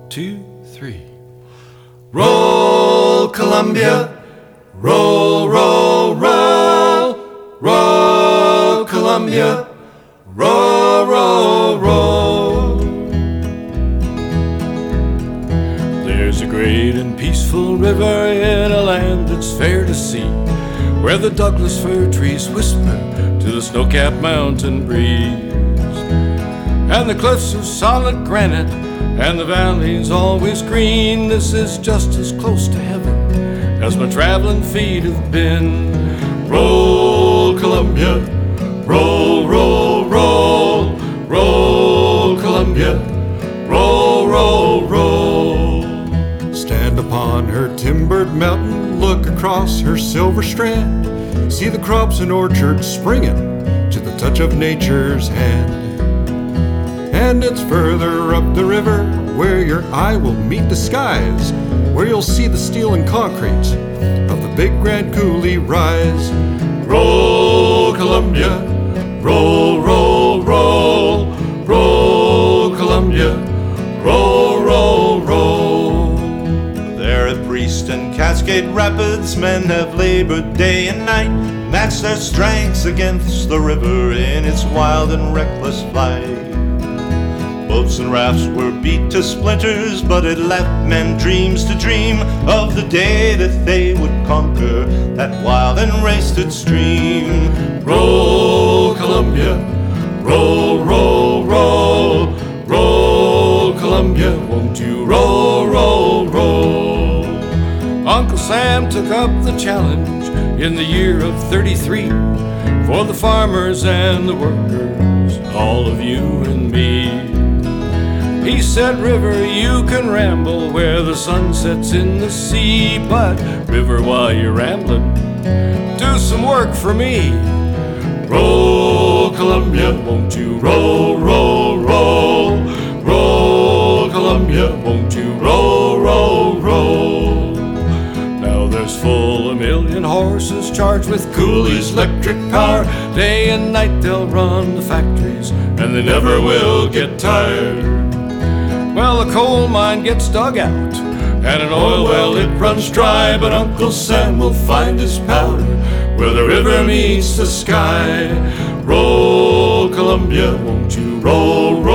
2, 3. Roll, Columbia, roll, roll, roll. Roll, Columbia, roll, roll, roll. There's a great and peaceful river in a land that's fair to see, where the Douglas fir trees whisper to the snow-capped mountain breeze, and the cliffs are solid granite, and the valley's always green. This is just as close to heaven as my traveling feet have been. Roll, Columbia, roll, roll, roll. Roll, Columbia, roll, roll, roll. Stand upon her timbered mountain, look across her silver strand, see the crops and orchards springing to the touch of nature's hand. And it's further up the river where your eye will meet the skies, where you'll see the steel and concrete of the big Grand Coulee rise. Roll, Columbia, roll, roll, roll. Roll, Columbia, roll, roll, roll. There at Priest and Cascade Rapids, men have labored day and night, matched their strengths against the river in its wild and reckless flight. Boats and rafts were beat to splinters, but it left men dreams to dream of the day that they would conquer that wild and wasted stream. Roll, Columbia, roll, roll, roll. Roll, Columbia, won't you roll, roll, roll. Uncle Sam took up the challenge in the year of 33 for the farmers and the workers, all of you and me. He said, river, you can ramble where the sun sets in the sea, but river, while you're rambling, do some work for me. Roll, Columbia, won't you roll, roll, roll. Roll, Columbia, won't you roll, roll, roll. Now there's full 1,000,000 horses charged with Cooley's electric power. Day and night they'll run the factories, and they never will get tired. Well, the coal mine gets dug out, and an oil well it runs dry, but Uncle Sam will find his powder where the river meets the sky. Roll, Columbia, won't you roll, roll.